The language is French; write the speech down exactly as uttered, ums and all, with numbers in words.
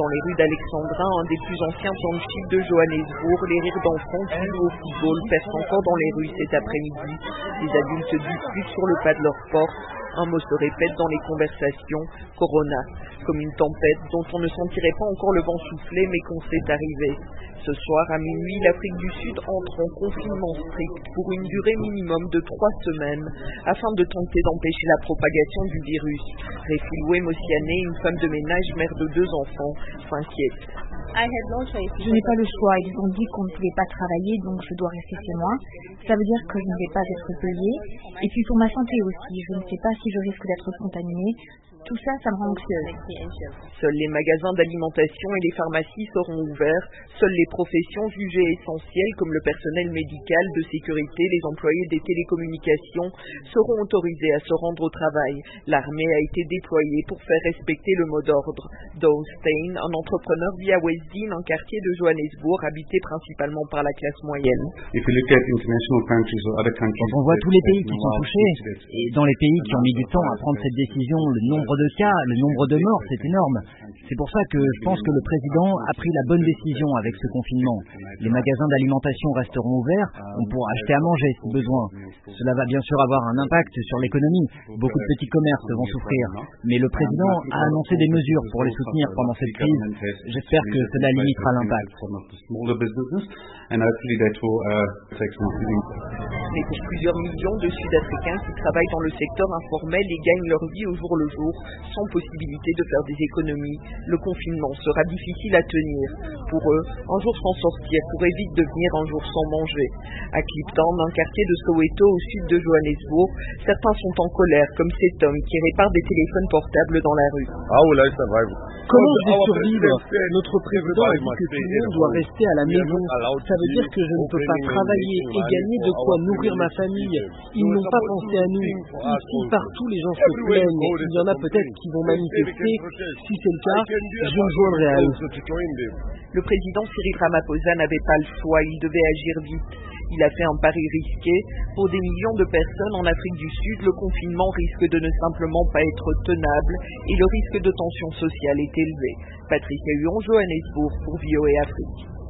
dans les rues d'Alexandra, un des plus anciens townships de Johannesburg, les rires d'enfants qui jouent au football percent encore dans les rues cet après-midi. Les adultes se disputent sur le pas de leur porte. Un mot se répète dans les conversations, Corona, comme une tempête dont on ne sentirait pas encore le vent souffler mais qu'on sait arriver. Ce soir, à minuit, l'Afrique du Sud entre en confinement strict pour une durée minimum de trois semaines afin de tenter d'empêcher la propagation du virus. Refilwe Mosiane, une femme de ménage, mère de deux enfants, s'inquiète. Je n'ai pas le choix. Ils ont dit qu'on ne pouvait pas travailler, donc je dois rester chez moi. Ça veut dire que je ne vais pas être payée. Et puis pour ma santé aussi, je ne sais pas si je risque d'être contaminée. Tout ça, ça me rend anxieuse. Seuls les magasins d'alimentation et les pharmacies seront ouverts. Seules les professions jugées essentielles, comme le personnel médical, de sécurité, les employés des télécommunications, seront autorisés à se rendre au travail. L'armée a été déployée pour faire respecter le mot d'ordre. Dow Stein, un entrepreneur vit à Westdean, un quartier de Johannesburg habité principalement par la classe moyenne. Quand on voit tous les pays qui sont touchés, et dans les pays qui ont mis du temps à prendre cette décision, le nombre de cas, le nombre de morts, c'est énorme. C'est pour ça que je pense que le président a pris la bonne décision avec ce confinement. Les magasins d'alimentation resteront ouverts, on pourra acheter à manger si besoin. Cela va bien sûr avoir un impact sur l'économie. Beaucoup de petits commerces vont souffrir. Mais le président a annoncé des mesures pour les soutenir pendant cette crise. J'espère que cela limitera l'impact. Mais pour plusieurs millions de Sud-Africains qui travaillent dans le secteur informel et gagnent leur vie au jour le jour, sans possibilité de faire des économies, le confinement sera difficile à tenir. Pour eux, un jour sans sortir pourrait vite devenir un jour sans manger. À Kliptown, un quartier de Soweto au sud de Johannesburg, certains sont en colère, comme cet homme qui répare des téléphones portables dans la rue. Comment je vais survivre? Notre président a dit que tout le monde doit rester à la maison. Ça veut dire que je ne peux pas travailler et gagner de quoi nourrir ma famille. Ils n'ont pas pensé à nous. Ici, partout, les gens se plaignent. Il y en a peut-être qui vont manifester. Si c'est le cas, je me joindrai à eux. Le président Cyril Ramaphosa n'avait pas le choix, il devait agir vite. Il a fait un pari risqué. Pour des millions de personnes en Afrique du Sud, le confinement risque de ne simplement pas être tenable et le risque de tension sociale est élevé. Patricia Huon, Johannesburg, pour V O A Afrique.